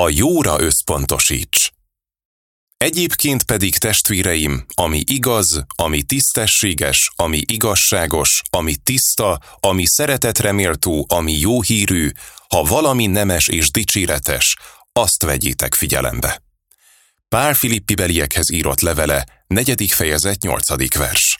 A jóra összpontosíts. Egyébként pedig, testvéreim, ami igaz, ami tisztességes, ami igazságos, ami tiszta, ami szeretetre méltó, ami jó hírű, ha valami nemes és dicséretes, azt vegyétek figyelembe. Pál Filippibeliekhez írott levele, 4. fejezet, 8. vers.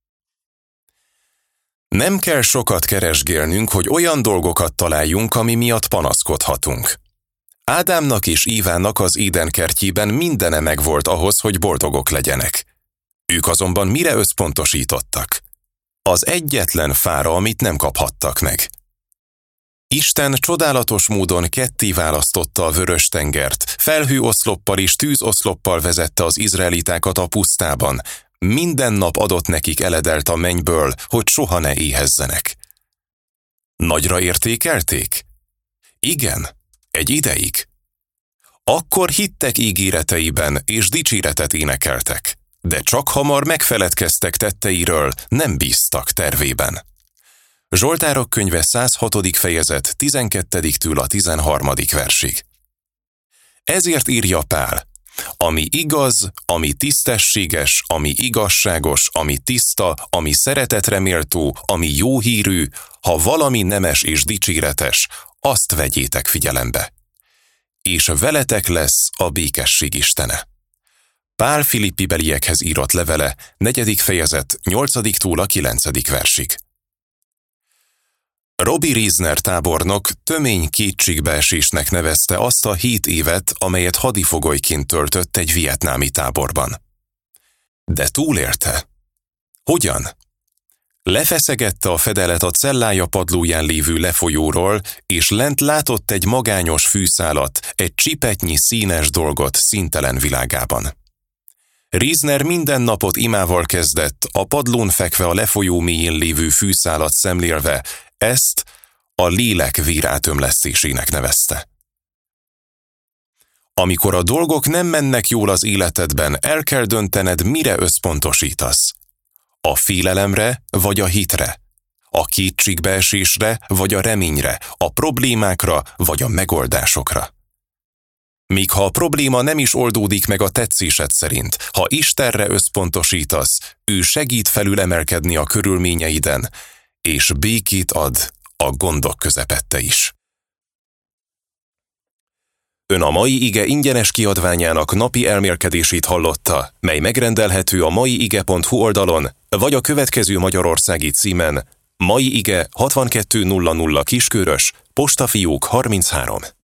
Nem kell sokat keresgélnünk, hogy olyan dolgokat találjunk, ami miatt panaszkodhatunk. Ádámnak és Ívának az Éden kertjében mindene megvolt ahhoz, hogy boldogok legyenek. Ők azonban mire összpontosítottak? Az egyetlen fára, amit nem kaphattak meg. Isten csodálatos módon ketté választotta a Vörös-tengert, felhőoszloppal és tűzoszloppal vezette az izraelitákat a pusztában, minden nap adott nekik eledelt a mennyből, hogy soha ne éhezzenek. Nagyra értékelték? Igen, egy ideig. Akkor hittek ígéreteiben, és dicséretet énekeltek, de csak hamar megfeledkeztek tetteiről, nem bíztak tervében. Zsoltárok könyve 106. fejezet 12-től a 13. versig. Ezért írja Pál, ami igaz, ami tisztességes, ami igazságos, ami tiszta, ami szeretetre méltó, ami jó hírű, ha valami nemes és dicséretes, azt vegyétek figyelembe. És veletek lesz a békesség Istene. Pál Filippibeliekhez írott levele, 4. fejezet, 8-tól a 9. versig. Robbie Riesner tábornok tömény kétségbeesésnek nevezte azt a 7 évet, amelyet hadifogolyként töltött egy vietnámi táborban. De túlélte. Hogyan? Lefeszegette a fedelet a cellája padlóján lévő lefolyóról, és lent látott egy magányos fűszálat, egy csipetnyi színes dolgot színtelen világában. Riesner minden napot imával kezdett, a padlón fekve a lefolyó mélyén lévő fűszálat szemlélve, ezt a lélek vérátömlesztésének nevezte. Amikor a dolgok nem mennek jól az életedben, el kell döntened, mire összpontosítasz. A félelemre vagy a hitre, a kétségbeesésre vagy a reményre, a problémákra vagy a megoldásokra. Míg ha a probléma nem is oldódik meg a tetszésed szerint, ha Istenre összpontosítasz, ő segít felülemelkedni a körülményeiden, és békét ad a gondok közepette is. Ön a mai ige ingyenes kiadványának napi elmélkedését hallotta, mely megrendelhető a maiige.hu oldalon, vagy a következő magyarországi címen: Mai Ige 6200 Kiskörös, Postafiók 33.